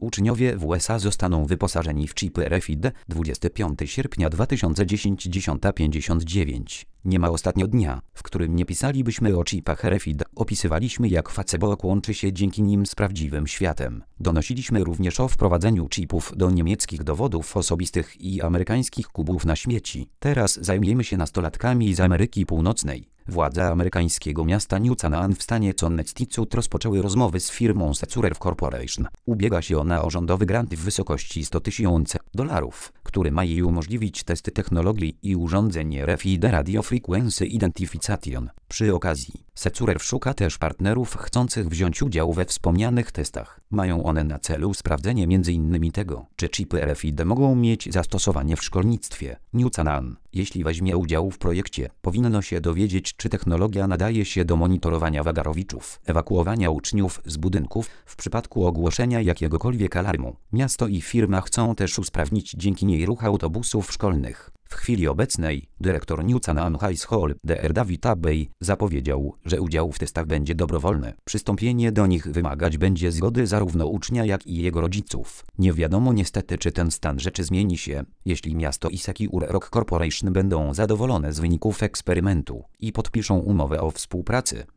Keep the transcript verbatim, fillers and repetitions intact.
Uczniowie w U S A zostaną wyposażeni w chipy R F I D dwudziestego piątego sierpnia dwa tysiące dziesiątego dziesiąta pięćdziesiąt dziewięć. Nie ma ostatnio dnia, w którym nie pisalibyśmy o chipach R F I D. Opisywaliśmy, jak Facebook łączy się dzięki nim z prawdziwym światem. Donosiliśmy również o wprowadzeniu chipów do niemieckich dowodów osobistych i amerykańskich kubów na śmieci. Teraz zajmiemy się nastolatkami z Ameryki Północnej. Władze amerykańskiego miasta New Canaan w stanie Connecticut rozpoczęły rozmowy z firmą Secure Corporation. Ubiega się ona o rządowy grant w wysokości sto tysięcy dolarów, który ma jej umożliwić testy technologii i urządzeń R F I D Radio Frequency Identification. Przy okazji, Secure szuka też partnerów chcących wziąć udział we wspomnianych testach. Mają one na celu sprawdzenie między innymi tego, czy chipy R F I D mogą mieć zastosowanie w szkolnictwie. New Canaan, jeśli weźmie udział w projekcie, powinno się dowiedzieć, czy technologia nadaje się do monitorowania wagarowiczów, ewakuowania uczniów z budynków w przypadku ogłoszenia jakiegokolwiek alarmu. Miasto i firma chcą też usprawnić dzięki niej ruch autobusów szkolnych. W chwili obecnej dyrektor New Canaan High School, dr David Abbey, zapowiedział, że udział w testach będzie dobrowolny. Przystąpienie do nich wymagać będzie zgody zarówno ucznia, jak i jego rodziców. Nie wiadomo niestety, czy ten stan rzeczy zmieni się, jeśli miasto i Secure Rock Corporation będą zadowolone z wyników eksperymentu i podpiszą umowę o współpracy.